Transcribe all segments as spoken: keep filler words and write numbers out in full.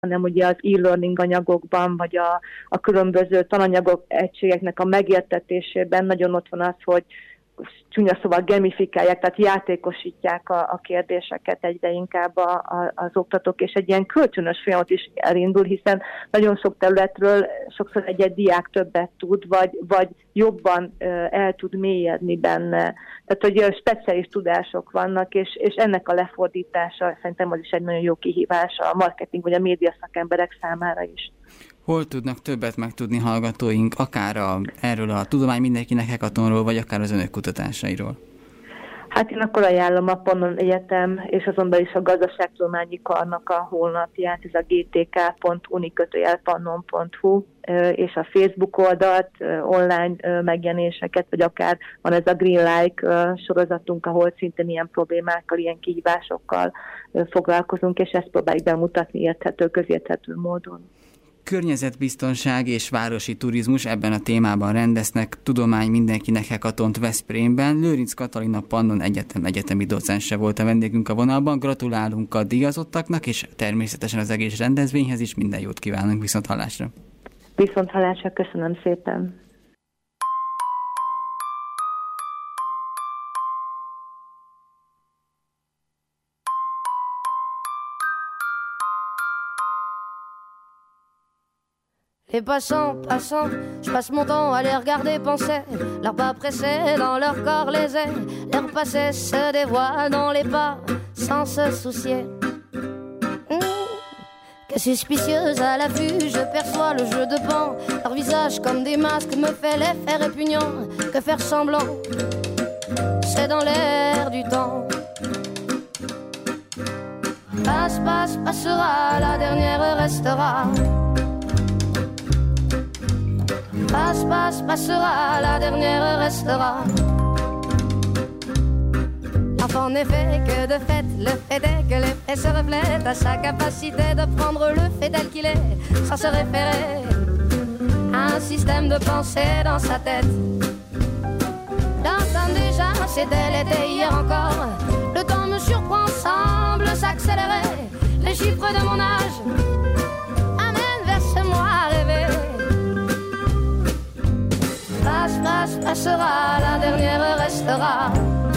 hanem ugye az e-learning anyagokban, vagy a, a különböző tananyagok egységeknek a megértetésében nagyon ott van az, hogy csúnya szóval gamifikálják, tehát játékosítják a, a kérdéseket egyre inkább a, a, az oktatók, és egy ilyen kölcsönös folyamat is elindul, hiszen nagyon sok területről sokszor egy-egy diák többet tud, vagy, vagy jobban uh, el tud mélyedni benne. Tehát, hogy uh, speciális tudások vannak, és, és ennek a lefordítása szerintem az is egy nagyon jó kihívás a marketing vagy a média szakemberek számára is. Hol tudnak többet megtudni hallgatóink, akár a, erről a Tudomány Mindenkinek hackathonról, vagy akár az önök kutatásairól? Hát én akkor ajánlom a Pannon Egyetem, és azon belül is a Gazdaságtudományi Karnak a honlapját, ez a g t k pont uni kötőjel pannon pont h u, és a Facebook oldalt, online megjelenéseket, vagy akár van ez a Green Like sorozatunk, ahol szintén ilyen problémákkal, ilyen kihívásokkal foglalkozunk, és ezt próbáljuk bemutatni érthető, közérthető módon. Környezetbiztonság és városi turizmus, ebben a témában rendeznek Tudomány Mindenkinek hackathont Veszprémben. Lőrinc Katalina Pannon Egyetem egyetemi docense volt a vendégünk a vonalban. Gratulálunk a díjazottaknak, és természetesen az egész rendezvényhez is minden jót kívánunk. Viszont hallásra! Viszont hallásra, köszönöm szépen! Les passants, passants, je passe mon temps à les regarder penser. Leurs pas pressés dans leur corps les ailes. Leur passé se dévoile dans les pas sans se soucier. Mmh. Que suspicieuse à l'affût, je perçois le jeu de pan. Leur visage comme des masques me fait l'effet répugnant. Que faire semblant, c'est dans l'air du temps. Passe, passe, passera, la dernière restera. Passe, passe, passera, la dernière restera. L'enfant n'est fait que de fait, le fait est que l'effet se reflète à sa capacité de prendre le fait tel qu'il est, sans se référer à un système de pensée dans sa tête. L'entendre déjà, c'était l'été hier encore. Le temps me surprend, semble s'accélérer. Les chiffres de mon âge amènent vers ce moi rêvé. Passe, passe, passera, la dernière restera.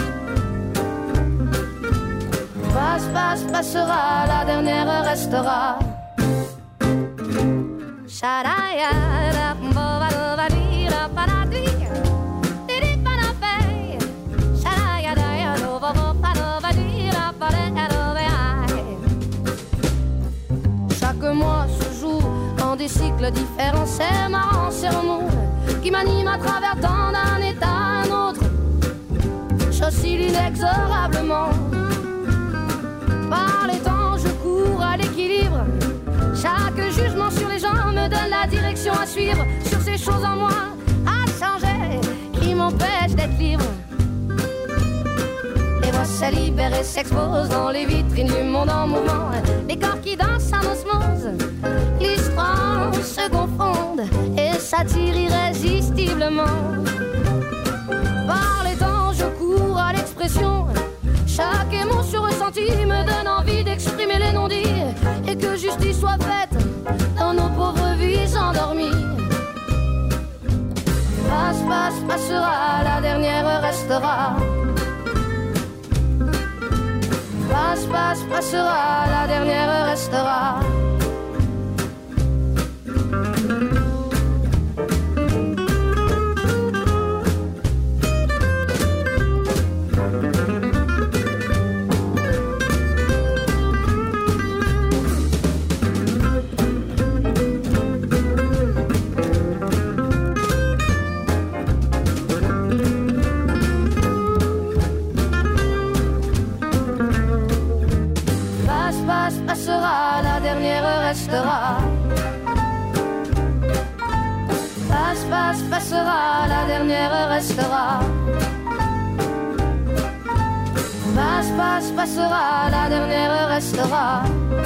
Passe, passe, passera, la dernière restera. Chaque mois se joue en des cycles différents, c'est marrant, c'est remous qui m'anime à travers tant d'un état à un autre. J'oscille inexorablement. Par les temps, je cours à l'équilibre. Chaque jugement sur les gens me donne la direction à suivre. Sur ces choses en moi à changer qui m'empêchent d'être libre. Les voix se libèrent et s'exposent dans les vitrines du monde en mouvement. Les corps qui dansent en osmose, l'histoire se confondent et s'attirent irrésistiblement. Par les temps, je cours à l'expression. Chaque émotion ressentie me donne envie d'exprimer les non-dits et que justice soit faite dans nos pauvres vies endormies. Passe, passe, passera, la dernière restera. Passe, passe, passera, la dernière restera. Passe, passe, passera, la dernière restera. Passe, passe, passera, la dernière restera.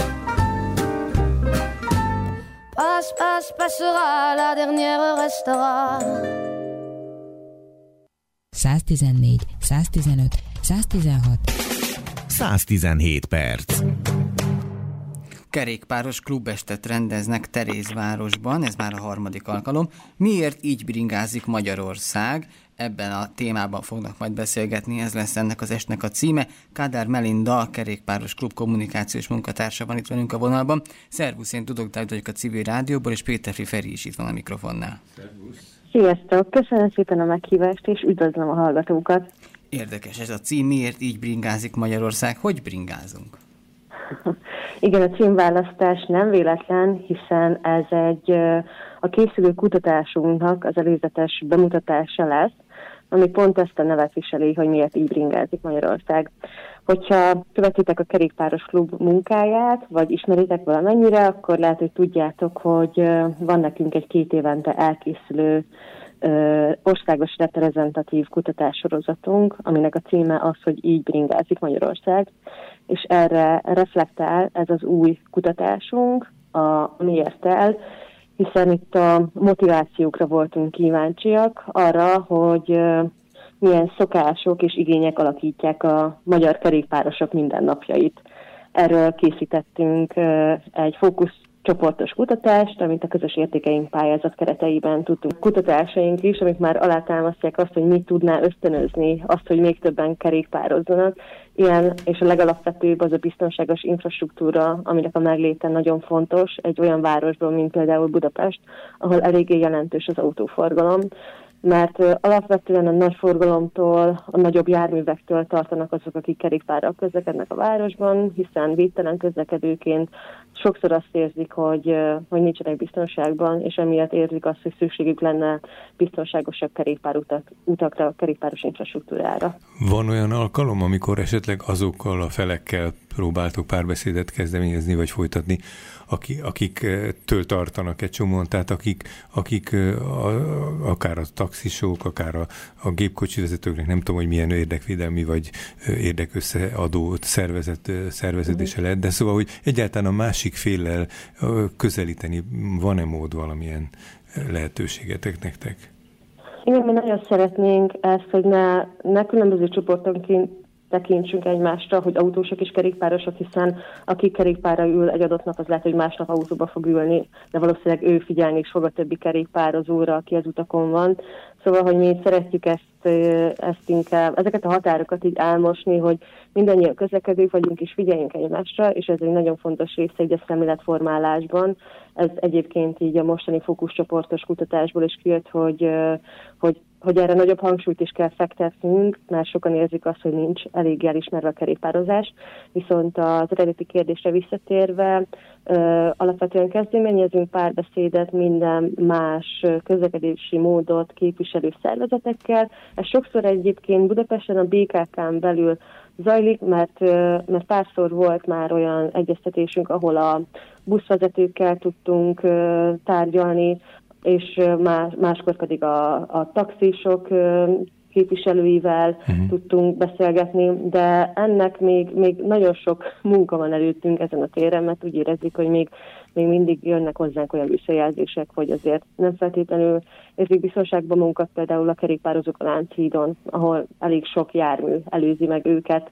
Passe, passe, passera, la dernière restera. száztizennégy, száztizenöt, száztizenhat. száztizenhét perc. kerékpáros klubestet rendeznek Terézvárosban, ez már a harmadik alkalom. Miért így bringázik Magyarország? Ebben a témában fognak majd beszélgetni, ez lesz ennek az estnek a címe. Kádár Melinda, a kerékpáros klub kommunikációs munkatársa van itt velünk a vonalban. Szervusz, én Tudok Dávid vagyok a Civil Rádióból, és Péterfi Feri is itt van a mikrofonnál. Szervusz. Sziasztok, köszönöm szépen a meghívást, és üdvözlöm a hallgatókat. Érdekes ez a cím, miért így bringázik Magyarország? Hogy bringázunk? Igen, a címválasztás nem véletlen, hiszen ez egy a készülő kutatásunknak az előzetes bemutatása lesz, ami pont ezt a nevet viseli, hogy miért így bringázik Magyarország. Hogyha követitek a kerékpáros klub munkáját, vagy ismeritek valamennyire, akkor lehet, hogy tudjátok, hogy van nekünk egy két évente elkészülő ö, országos reprezentatív kutatássorozatunk, aminek a címe az, hogy így bringázik Magyarország, és erre reflektál ez az új kutatásunk, a miért el, hiszen itt a motivációkra voltunk kíváncsiak, arra, hogy ö, milyen szokások és igények alakítják a magyar kerékpárosok mindennapjait. Erről készítettünk egy fókuszcsoportos kutatást, amit a közös értékeink pályázat kereteiben tudtunk. Kutatásaink is, amik már alátámasztják azt, hogy mit tudná ösztönözni, azt, hogy még többen kerékpározzanak. Ilyen, és a legalapvetőbb az a biztonságos infrastruktúra, aminek a megléte nagyon fontos egy olyan városban, mint például Budapest, ahol eléggé jelentős az autóforgalom. Mert uh, alapvetően a nagy forgalomtól, a nagyobb járművektől tartanak azok, akik kerékpárral közlekednek a városban, hiszen védtelen közlekedőként sokszor azt érzik, hogy, uh, hogy nincsenek biztonságban, és emiatt érzik azt, hogy szükségük lenne biztonságosabb kerékpárutak, utakra, kerékpáros infrastruktúrára. Van olyan alkalom, amikor esetleg azokkal a felekkel próbáltok párbeszédet kezdeményezni, vagy folytatni, aki, akiktől tartanak egy csomóan, tehát akik, akik a, akár a taxisok, akár a, a gépkocsi vezetőknek, nem tudom, hogy milyen érdekvédelmi vagy érdekösszeadó szervezet, szerveződése lehet, de szóval, hogy egyáltalán a másik féllel közelíteni, van-e mód valamilyen lehetőségetek nektek? Igen, mi nagyon szeretnénk ezt, hogy ne, ne különböző csoportonként tekintsünk egymásra, hogy autósok és kerékpárosok, hiszen aki kerékpárra ül egy adott nap, az lehet, hogy másnap autóba fog ülni, de valószínűleg ő figyelni is fog a többi kerékpározóra, aki az utakon van. Szóval, hogy mi szeretjük ezt, ezt inkább, ezeket a határokat így elmosni, hogy mindannyian közlekedők vagyunk és figyeljünk egymásra, és ez egy nagyon fontos része egy a szemléletformálásban. Ez egyébként így a mostani fókuszcsoportos kutatásból is kijött, hogy, hogy hogy erre nagyobb hangsúlyt is kell fektetnünk, mert sokan érzik azt, hogy nincs elég elismerve a kerékpározás. Viszont az eredeti kérdésre visszatérve, ö, alapvetően kezdeményezünk párbeszédet minden más közlekedési módot képviselő szervezetekkel. Ez sokszor egyébként Budapesten a bé ká ká-n belül zajlik, mert, mert párszor volt már olyan egyeztetésünk, ahol a buszvezetőkkel tudtunk ö, tárgyalni, és más, máskor pedig a, a taxisok képviselőivel uh-huh. tudtunk beszélgetni, de ennek még, még nagyon sok munka van előttünk ezen a téren, mert úgy érezzük, hogy még, még mindig jönnek hozzánk olyan visszajelzések, hogy azért nem feltétlenül érzik biztonságban munkat, például a kerékpározók a Lánchídon, ahol elég sok jármű előzi meg őket,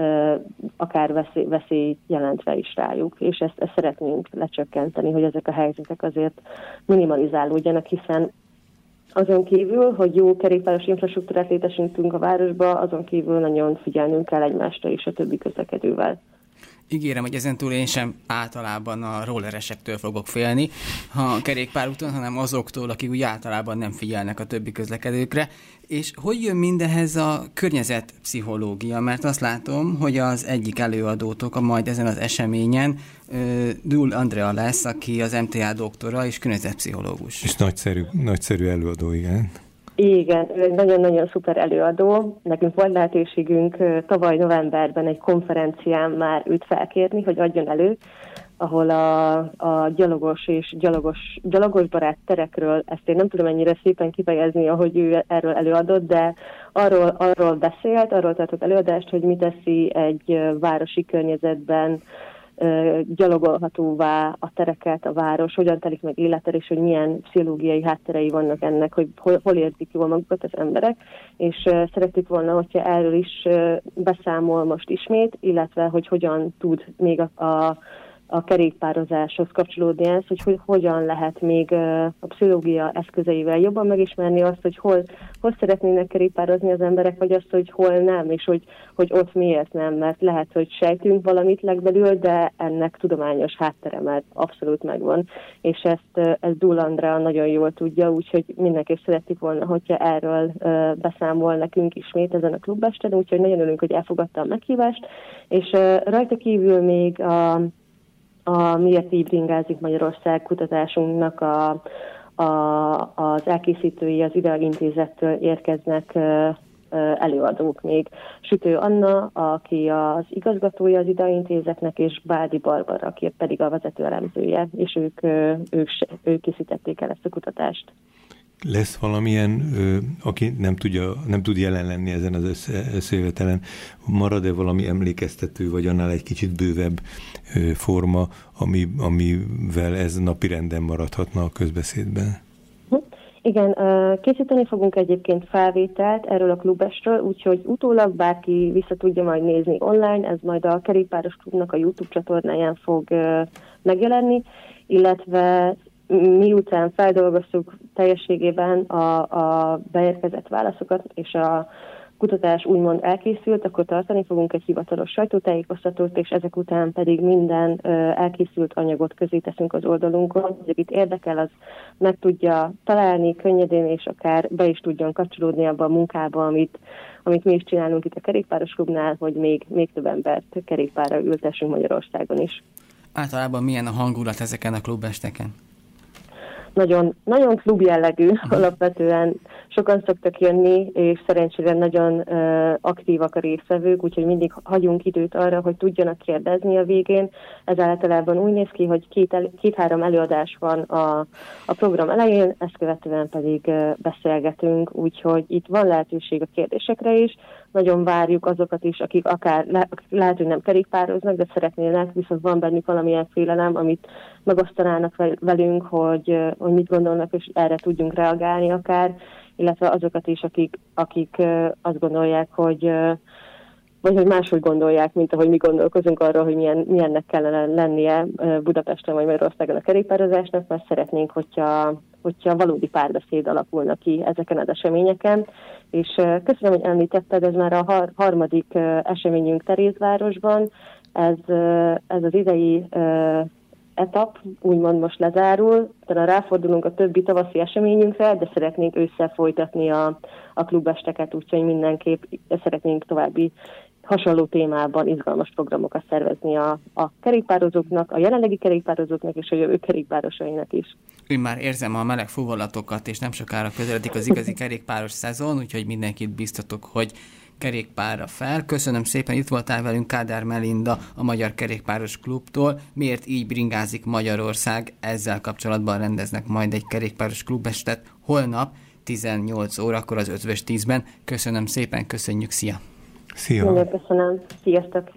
akár veszély, veszély jelentve is rájuk, és ezt, ezt szeretnénk lecsökkenteni, hogy ezek a helyzetek azért minimalizálódjanak, hiszen azon kívül, hogy jó kerékpáros infrastruktúrát létesítünk a városba, azon kívül nagyon figyelnünk kell egymásra és a többi közlekedővel. Ígérem, hogy ezentúl én sem általában a rolleresektől fogok félni, ha a kerékpárúton, hanem azoktól, akik úgy általában nem figyelnek a többi közlekedőkre. És hogy jön mindehez a környezetpszichológia? Mert azt látom, hogy az egyik előadótok a majd ezen az eseményen Dúl Andrea lesz, aki az em té á doktora és környezetpszichológus. És nagyszerű, nagyszerű előadó, igen. Igen, ő egy nagyon-nagyon szuper előadó. Nekünk volt lehetőségünk tavaly novemberben egy konferencián már őt felkérni, hogy adjon elő, ahol a, a gyalogos és gyalogos, gyalogosbarát terekről, ezt én nem tudom ennyire szépen kifejezni, ahogy ő erről előadott, de arról, arról beszélt, arról tartott előadást, hogy mit teszi egy városi környezetben gyalogolhatóvá a tereket, a város, hogyan telik meg életre, és hogy milyen pszichológiai hátterei vannak ennek, hogy hol, hol érzik jól magukat az emberek, és uh, szerettük volna, hogyha erről is uh, beszámol most ismét, illetve hogy hogyan tud még a, a a kerékpározáshoz kapcsolódni ez, hogy, hogy hogyan lehet még a pszichológia eszközeivel jobban megismerni azt, hogy hol, hol szeretnének kerékpározni az emberek, vagy azt, hogy hol nem, és hogy, hogy ott miért nem, mert lehet, hogy sejtünk valamit legbelül, de ennek tudományos háttere már abszolút megvan, és ezt, ezt Dúl Andrea nagyon jól tudja, úgyhogy mindenképp szerettük volna, hogyha erről beszámol nekünk ismét ezen a klubesten, úgyhogy nagyon örülünk, hogy elfogadta a meghívást, és rajta kívül még a, a Miért így bringázik Magyarország kutatásunknak a, a, az elkészítői az Ideag Intézettől érkeznek előadók még. Sütő Anna, aki az igazgatója az Ideag Intézetnek, és Bádi Barbara, aki pedig a vezető elemzője, és ők, ők, ők készítették el ezt a kutatást. Lesz valamilyen, aki nem, tudja, nem tud jelen lenni ezen az összejövetelen, marad-e valami emlékeztető, vagy annál egy kicsit bővebb forma, ami, amivel ez napirenden maradhatna a közbeszédben? Igen, készíteni fogunk egyébként felvételt erről a klubestről, úgyhogy utólag bárki vissza tudja majd nézni online, ez majd a Kerékpáros Klubnak a YouTube csatornáján fog megjelenni, illetve miután feldolgoztuk teljességében a, a beérkezett válaszokat, és a kutatás úgymond elkészült, akkor tartani fogunk egy hivatalos sajtótájékoztatót, és ezek után pedig minden ö, elkészült anyagot közé teszünk az oldalunkon, hogy akit érdekel, az meg tudja találni könnyedén, és akár be is tudjon kapcsolódni abba a munkába, amit, amit mi is csinálunk itt a Kerékpáros Klubnál, hogy még, még több embert kerékpárra ültessünk Magyarországon is. Általában milyen a hangulat ezeken a klubesteken? Nagyon, nagyon klub jellegű, alapvetően sokan szoktak jönni, és szerencsére nagyon uh, aktívak a résztvevők, úgyhogy mindig hagyunk időt arra, hogy tudjanak kérdezni a végén. Ez általában úgy néz ki, hogy két, el, két-három előadás van a, a program elején, ezt követően pedig uh, beszélgetünk, úgyhogy itt van lehetőség a kérdésekre is. Nagyon várjuk azokat is, akik akár le, lehet, hogy nem kerékpároznak, de szeretnének, viszont van bennük valamilyen félelem, amit megosztanának velünk, hogy, hogy mit gondolnak, és erre tudjunk reagálni akár, illetve azokat is, akik, akik azt gondolják, hogy vagy hogy máshogy gondolják, mint ahogy mi gondolkozunk arról, hogy milyen, milyennek kellene lennie Budapesten vagy Magyarországon a kerékpározásnak, mert szeretnénk, hogyha, hogyha valódi párbeszéd alakulna ki ezeken az eseményeken. És köszönöm, hogy említetted, ez már a har- harmadik eseményünk Terézvárosban. Ez, ez az idei etap úgymond most lezárul, utána ráfordulunk a többi tavaszi eseményünkre, de szeretnénk ősszel folytatni a, a klubesteket, úgyhogy mindenképp szeretnénk további hasonló témában izgalmas programokat szervezni a, a kerékpározóknak, a jelenlegi kerékpározóknak és a jövő kerékpárosainak is. Én már érzem a meleg fúvallatokat, és nem sokára közeledik az igazi kerékpáros szezon, úgyhogy mindenkit biztatok, hogy kerékpárra fel. Köszönöm szépen, itt voltál velünk Kádár Melinda a Magyar Kerékpáros Klubtól. Miért így bringázik Magyarország? Ezzel kapcsolatban rendeznek majd egy kerékpáros klubestet holnap tizennyolc órakor az Ötvös tízben. Köszönöm szépen, köszönjük, szia! Szia! Nagyon köszönöm, sziasztok!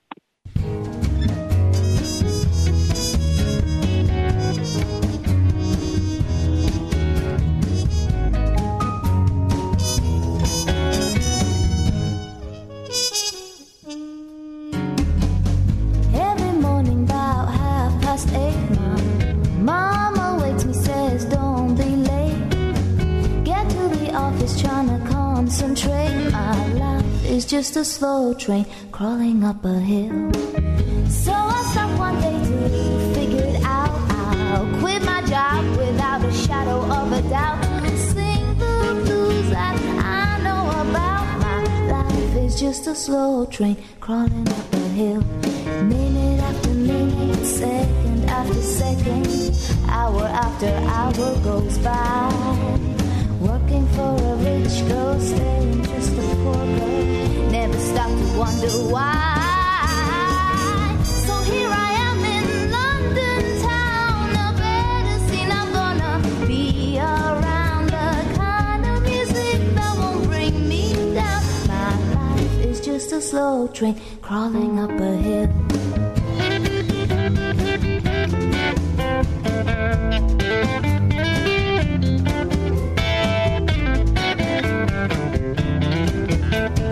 Just a slow train crawling up a hill. So I stopped one day to figure it out. I'll quit my job without a shadow of a doubt. Sing the blues that I know about. My life is just a slow train crawling up a hill. Minute after minute, second after second, hour after hour goes by. Working for a rich girl, staying just a poor girl. Never stop to wonder why. So here I am in London town, a better scene I'm gonna be around. The kind of music that won't bring me down. My life is just a slow train crawling up a hill.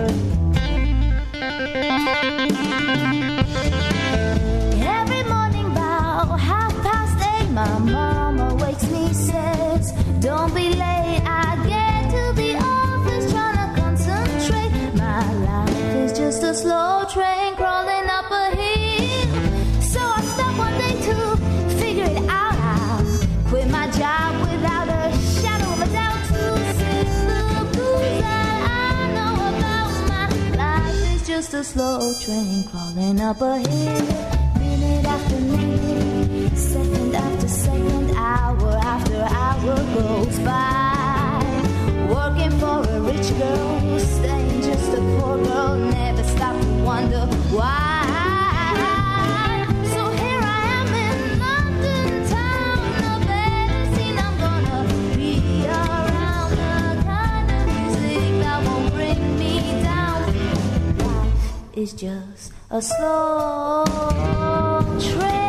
Every morning My mama wakes me, says, don't be late. I get to the office trying to concentrate. My life is just a slow train crawling up a hill. So I stopped one day to figure it out. I'll quit my job without a shadow of a doubt to sing the blues that I know about. My life is just a slow train crawling up a hill. Minute after minute, second after second, hour after hour goes by. Working for a rich girl, staying just a poor girl, never stop to wonder why. So here I am in London town, a better scene I'm gonna be around, the kind of music that won't bring me down. Life is just a slow train.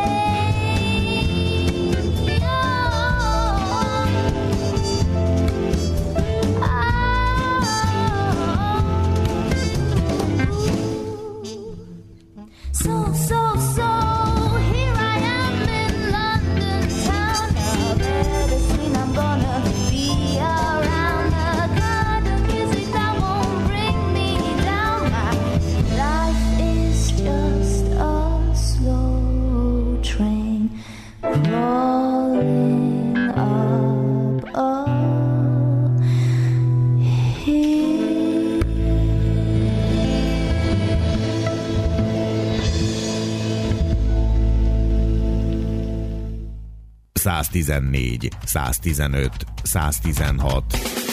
So, so, so, here I am in London town. A better scene I'm gonna be around, the kind of music that won't bring me down. My life is just a slow train crawling up a hill. száztizennégy, száztizenöt, száztizenhat.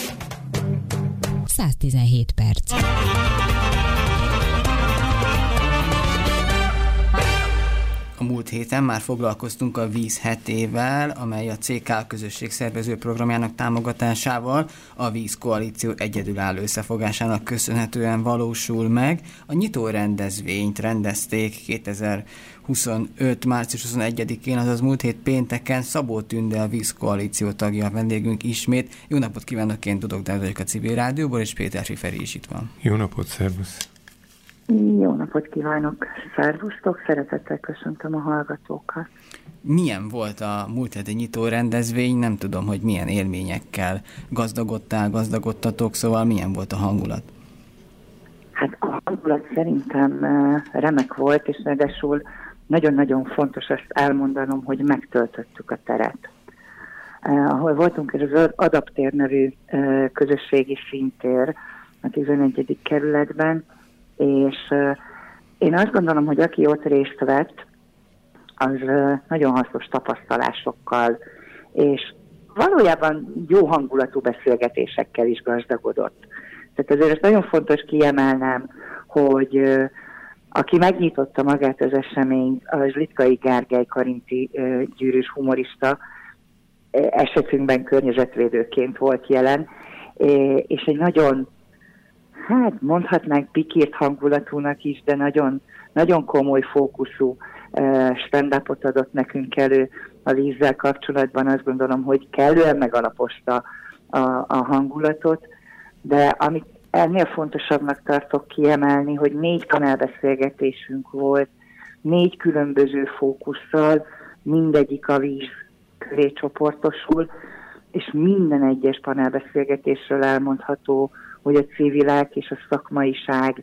száztizenhét perc. A múlt héten már foglalkoztunk a Víz hetével, amely a cé ká közösség szervező programjának támogatásával a Víz Koalíció egyedülálló összefogásának köszönhetően valósul meg. A nyitó rendezvényt rendezték kétezer-huszonöt. március huszonegyedikén, azaz múlt hét pénteken. Szabó Tünde, a Víz Koalíció tagja, a vendégünk ismét. Jó napot kívánok, én Tudok Dávid vagyok a Civil Rádióból, és Péter Fiferi is itt van. Jó napot, szervusz! Jó napot kívánok, szervusztok, szeretettel köszöntöm a hallgatókat. Milyen volt a múlt heti nyitó rendezvény? Nem tudom, hogy milyen élményekkel gazdagodtál, gazdagodtatok, szóval milyen volt a hangulat? Hát a hangulat szerintem remek volt, és ráadásul nagyon-nagyon fontos azt elmondanom, hogy megtöltöttük a teret. Ahol voltunk, ez az Adaptér nevű közösségi színtér a tizenegyedik kerületben, és uh, én azt gondolom, hogy aki ott részt vett, az uh, nagyon hasznos tapasztalásokkal, és valójában jó hangulatú beszélgetésekkel is gazdagodott. Tehát azért ezt nagyon fontos kiemelnem, hogy uh, aki megnyitotta magát az eseményt, az Litkai Gergely karinti uh, gyűrűs humorista, uh, esetünkben környezetvédőként volt jelen, uh, és egy nagyon hát mondhatnánk pikírt hangulatúnak is, de nagyon, nagyon komoly fókuszú uh, stand-upot adott nekünk elő a vízzel kapcsolatban. Azt gondolom, hogy kellően megalapozta a, a hangulatot, de amit ennél fontosabbnak tartok kiemelni, hogy négy panelbeszélgetésünk volt, négy különböző fókusszal, mindegyik a víz köré csoportosul, és minden egyes panelbeszélgetésről elmondható, hogy a civilek és a szakmaiság,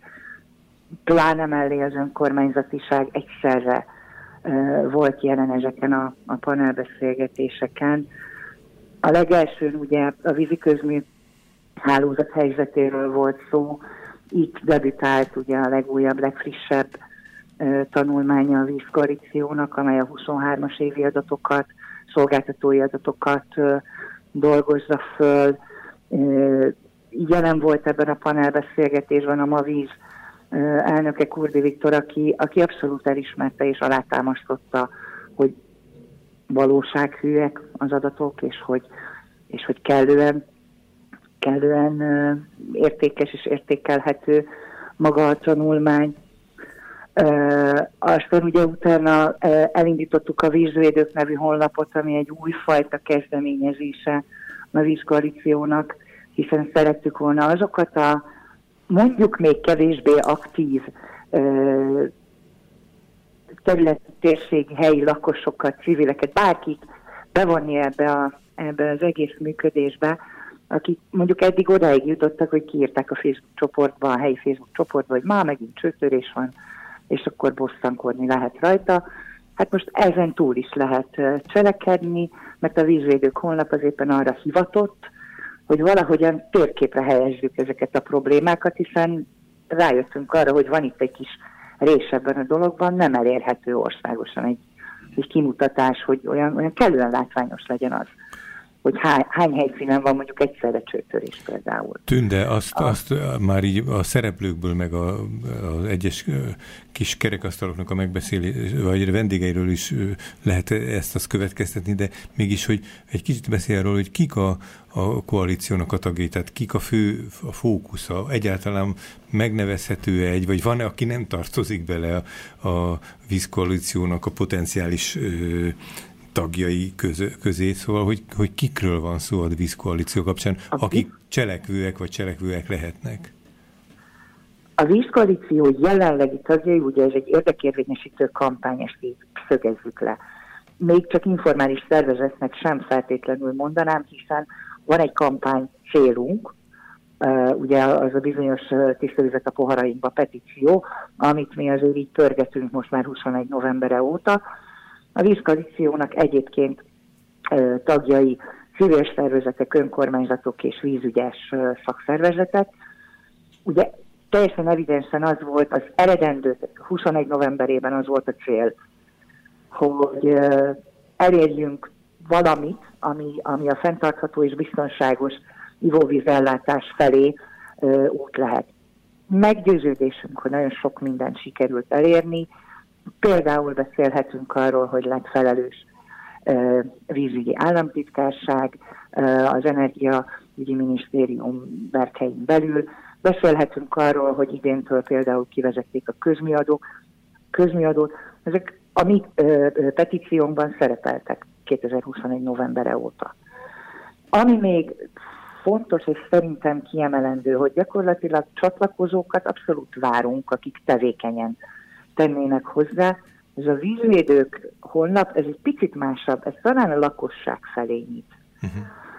pláne mellé az önkormányzatiság egyszerre uh, volt jelen ezeken a, a panelbeszélgetéseken. A legelsőn ugye a víziközmű hálózat helyzetéről volt szó, itt debütált ugye a legújabb, legfrissebb uh, tanulmánya a Víz Koalíciónak, amely a huszonhármas évi adatokat, szolgáltatói adatokat uh, dolgozza föl. Uh, Jelen volt ebben a panelbeszélgetésben a Mavíz elnöke, Kurdi Viktor, aki, aki abszolút elismerte és alátámasztotta, hogy valósághűek az adatok, és hogy, és hogy kellően, kellően értékes és értékelhető maga a tanulmány. Aztán ugye utána elindítottuk a Vízvédők nevű honlapot, ami egy újfajta kezdeményezése a Víz Koalíciónak, hiszen szerettük volna azokat a mondjuk még kevésbé aktív területi, térségi, helyi lakosokat, civileket, bárkit bevonni ebbe, a, ebbe az egész működésbe, akik mondjuk eddig odáig jutottak, hogy kiírták a Facebook csoportba, a helyi Facebook csoportba, hogy már megint csőtörés van, és akkor bosszankodni lehet rajta. Hát most ezen túl is lehet cselekedni, mert a Vízvédők honlap az éppen arra hivatott, hogy valahogyan térképre helyezzük ezeket a problémákat, hiszen rájöttünk arra, hogy van itt egy kis rés ebben a dologban, nem elérhető országosan egy, egy kimutatás, hogy olyan, olyan kellően látványos legyen az, hogy hány, hány helyszínen van mondjuk egyszerre csőtörés például. Tünde, azt, a... azt már így a szereplőkből, meg a, az egyes kis kerekasztaloknak a megbeszélés, vagy a vendégeiről is lehet ezt azt következtetni, de mégis, hogy egy kicsit beszél arról, hogy kik a, a koalíciónak a tagjai, tehát kik a fő a fókusza, egyáltalán megnevezhető egy, vagy van-e, aki nem tartozik bele a, a vízkoalíciónak a potenciális ö, tagjai közé, közé, szóval, hogy, hogy kikről van szó a vízkoalíció kapcsán, akik cselekvőek vagy cselekvőek lehetnek? A vízkoalíció jelenlegi tagjai, ugye ez egy érdekérvényesítő kampány, ezt így szögezzük le. Még csak informális szervezetnek sem feltétlenül mondanám, hiszen van egy kampány célunk, uh, ugye az a bizonyos Tiszta vizet a poharainkba petíció, amit mi azért így pörgetünk most már huszonegy novembere óta. A vízkoalíciónak egyébként uh, tagjai civil szervezetek, önkormányzatok és vízügyes uh, szakszervezetek. Ugye teljesen evidensen az volt az eredendő, huszonegy novemberében az volt a cél, hogy uh, elérjünk valamit, ami, ami a fenntartható és biztonságos ivóvízellátás felé uh, út lehet. Meggyőződésünk, hogy nagyon sok mindent sikerült elérni. Például beszélhetünk arról, hogy lett felelős uh, vízügyi államtitkárság, uh, az Energiaügyi Minisztérium berkein belül. Beszélhetünk arról, hogy idéntől például kivezették a közműadók, közműadót. Ezek a mi uh, petíciónkban szerepeltek kétezer-huszonegy novembere óta. Ami még fontos, és szerintem kiemelendő, hogy gyakorlatilag csatlakozókat abszolút várunk, akik tevékenyen tennének hozzá. Ez a Vízvédők honlap, ez egy picit másabb, ez talán a lakosság felé nyit. Uh-huh.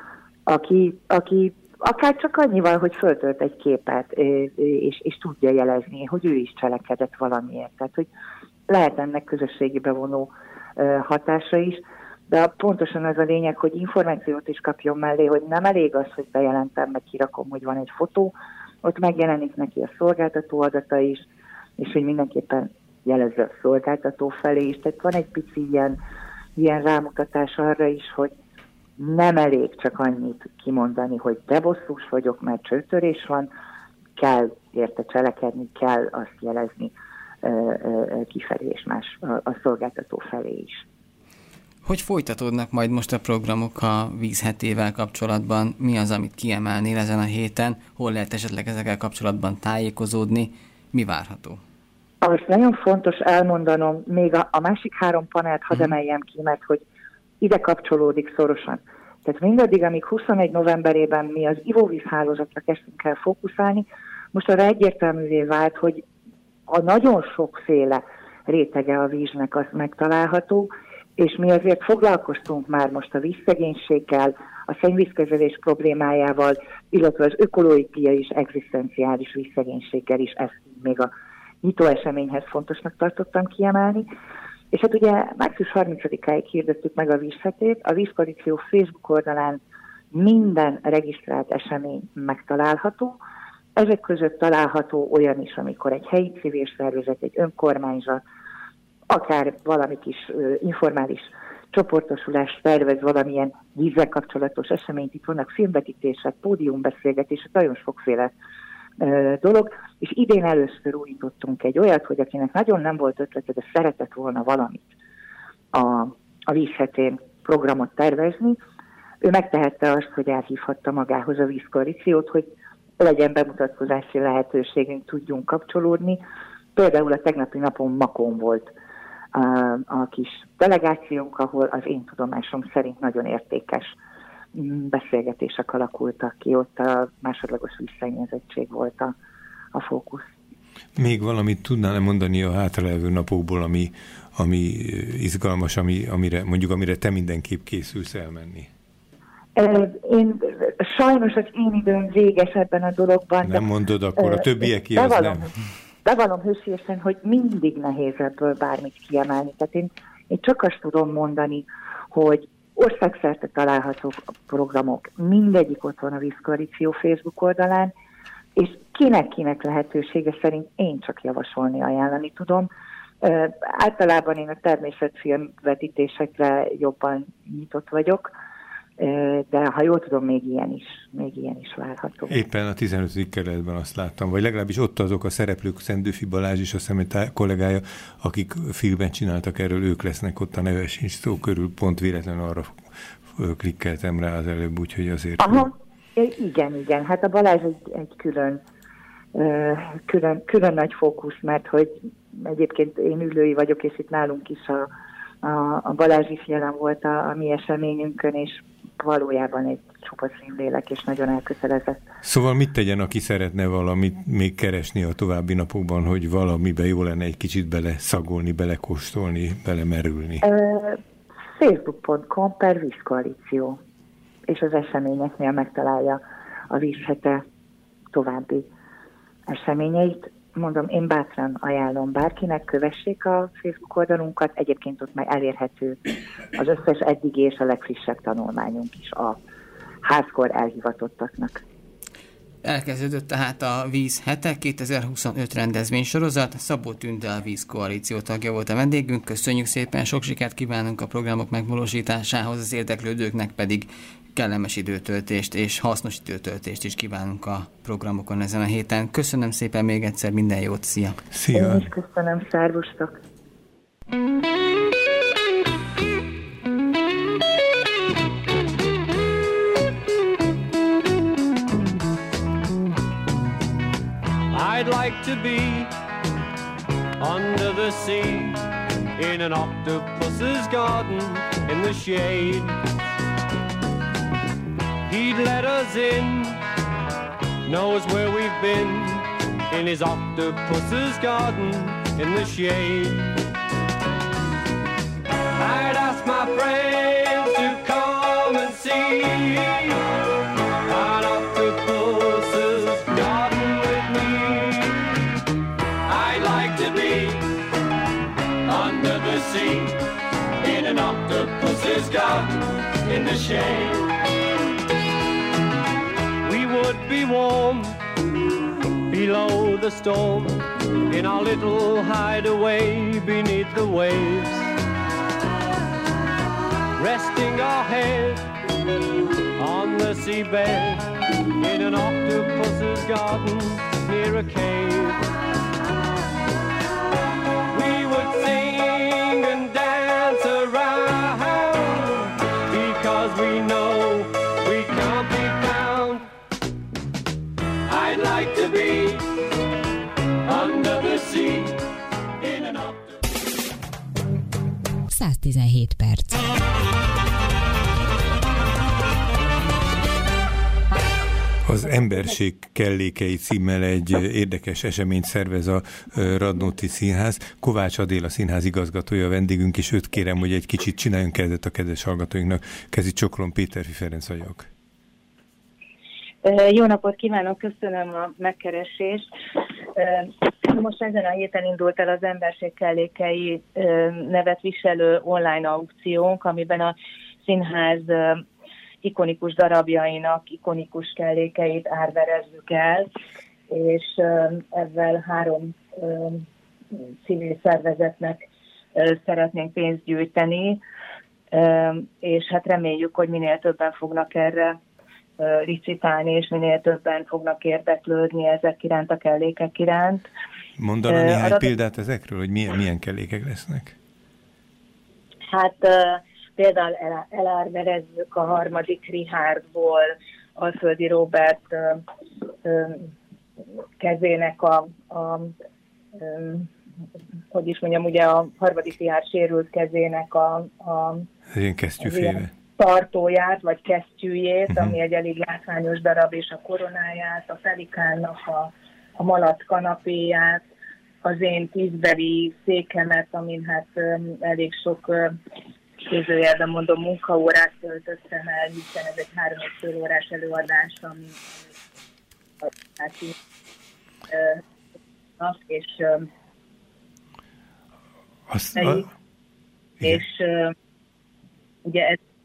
Aki, aki akár csak annyival, hogy föltölt egy képet, és, és tudja jelezni, hogy ő is cselekedett valamiért. Tehát, hogy lehet ennek közösségi bevonó hatása is, de pontosan az a lényeg, hogy információt is kapjon mellé, hogy nem elég az, hogy bejelentem, meg kirakom, hogy van egy fotó, ott megjelenik neki a szolgáltató adata is, és hogy mindenképpen jelezze a szolgáltató felé is. Tehát van egy pici ilyen, ilyen rámutatás arra is, hogy nem elég csak annyit kimondani, hogy de bosszús vagyok, mert csőtörés van, kell érte cselekedni, kell azt jelezni kifelé és más a, a szolgáltató felé is. Hogy folytatódnak majd most a programok a vízhetével kapcsolatban? Mi az, amit kiemelnél ezen a héten? Hol lehet esetleg ezekkel kapcsolatban tájékozódni? Mi várható? Azt nagyon fontos elmondanom, még a, a másik három panelt hadd emeljem ki, mert hogy ide kapcsolódik szorosan. Tehát mindaddig, amíg huszonegy novemberében mi az ivóvízhálózatra kezdtünk el fókuszálni, most arra egyértelművé vált, hogy a nagyon sokféle rétege a víznek az megtalálható, és mi azért foglalkoztunk már most a vízszegénységgel, a szennyvízkezelés problémájával, illetve az ökológiai és egzisztenciális vízszegénységgel is, ezt még a nyitó eseményhez fontosnak tartottam kiemelni. És hát ugye március harmincadikáig hirdettük meg a vízhetét, a Vízkoalíció Facebook oldalán minden regisztrált esemény megtalálható. Ezek között található olyan is, amikor egy helyi civil szervezet, egy önkormányzat, akár valami kis uh, informális csoportosulás tervez valamilyen vízzel kapcsolatos eseményt, itt vannak filmvetítések, pódiumbeszélgetések, nagyon sokféle uh, dolog, és idén először újítottunk egy olyat, hogy akinek nagyon nem volt ötlete, de szeretett volna valamit a, a vízhetén programot tervezni, ő megtehette azt, hogy elhívhatta magához a Vízkoalíciót, hogy legyen bemutatkozási lehetőségünk, tudjunk kapcsolódni. Például a tegnapi napon Makón volt a, a kis delegációnk, ahol az én tudomásom szerint nagyon értékes beszélgetések alakultak ki, ott a másodlagos vízszennyezettség volt a, a fókusz. Még valamit tudnál mondani a hátralevő napokból, ami, ami izgalmas, ami, amire, mondjuk amire te mindenképp készülsz elmenni? Én, sajnos az én időm véges ebben a dologban. Nem mondod, akkor a többieké az nem. Bevallom hősiesen, hogy mindig nehéz ebből bármit kiemelni. Tehát én, én csak azt tudom mondani, hogy országszerte találhatók a programok, mindegyik ott van a Vízkoalíció Facebook oldalán, és kinek-kinek lehetősége szerint én csak javasolni, ajánlani tudom. Uh, általában én a természetfilm vetítésekre jobban nyitott vagyok, uh, de ha jól tudom, még ilyen is, még ilyen is várható. Éppen a tizenötödik kerületben azt láttam, vagy legalábbis ott azok a szereplők, Szendőfi Balázs és a személy kollégája, akik filmben csináltak erről, ők lesznek ott, a neve sincs szó körül, pont véletlenül arra klikkeltem rá az előbb, úgyhogy azért... Aha. Igen, igen. Hát a Balázs egy, egy külön, uh, külön, külön nagy fókusz, mert hogy egyébként én ülői vagyok, és itt nálunk is a, a, a Balázs is jelen volt a, a mi eseményünkön, és valójában egy csupa színlélek, és nagyon elkötelezett. Szóval mit tegyen, aki szeretne valamit még keresni a további napokban, hogy valamiben jó lenne egy kicsit bele szagolni, belekóstolni, belemerülni? Uh, facebook pont com per Vízkoalíció. És az eseményeknél megtalálja a Vízhete további eseményeit. Mondom, én bátran ajánlom bárkinek, kövessék a Facebook oldalunkat, egyébként ott már elérhető az összes eddigi és a legfrissebb tanulmányunk is a házkor elhivatottaknak. Elkezdődött tehát a Víz hete kétezer-huszonöt rendezvénysorozat. Szabó Tünde, a Vízkoalíció tagja volt a vendégünk. Köszönjük szépen, sok sikert kívánunk a programok megvalósításához, az érdeklődőknek pedig kellemes időtöltést és hasznos időtöltést is kívánunk a programokon ezen a héten. Köszönöm szépen még egyszer, minden jót, szia! Szia! Én is köszönöm, szervusztok! I'd like to be under the sea in an octopus's garden in the shade. He'd let us in, knows where we've been, in his octopus's garden in the shade. I'd ask my friends to come and see an octopus's garden with me. I'd like to be under the sea in an octopus's garden in the shade. Would be warm below the storm in our little hideaway beneath the waves, resting our head on the seabed in an octopus's garden near a cave. We would sing and dance around because we know we can't be found. I'd like to be under the sea in an octopus. száz tizenhét perc. Az Emberség kellékei címmel egy érdekes eseményt szervez a Radnóti Színház. Kovács Adéla színház igazgatója a vendégünk, és őt kérem, hogy egy kicsit csináljunk kezdet a kedves hallgatóinknak. Kezi csoklom, Péterfi Ferenc vagyok. Jó napot kívánok, köszönöm a megkeresést. Most ezen a héten indult el az Emberség kellékei nevet viselő online aukciónk, amiben a színház ikonikus darabjainak ikonikus kellékeit árverezzük el, és ezzel három civil szervezetnek szeretnénk pénzt gyűjteni, és hát reméljük, hogy minél többen fognak erre licitálni, és minél többen fognak érdeklődni ezek iránt, a kellékek iránt. Mondana néhány Arra... példát ezekről, hogy milyen, milyen kellékek lesznek? Hát például el, elárverezzük a harmadik Richardból Alföldi Róbert kezének a, a hogy is mondjam, ugye a harmadik Richard sérült kezének a, a ilyen kesztyűféle tartóját, vagy kesztyűjét, uh-huh. uh-huh. ami egy elég látványos darab, és a koronáját, a Pelikánnak a, a malac kanapéját, az én tízbeli székemet, amin hát elég sok közőjelben mondom munkaórát töltöttem el, hiszen ez egy három és fél órás előadás, ami hát, és Azt, a, és ugye ez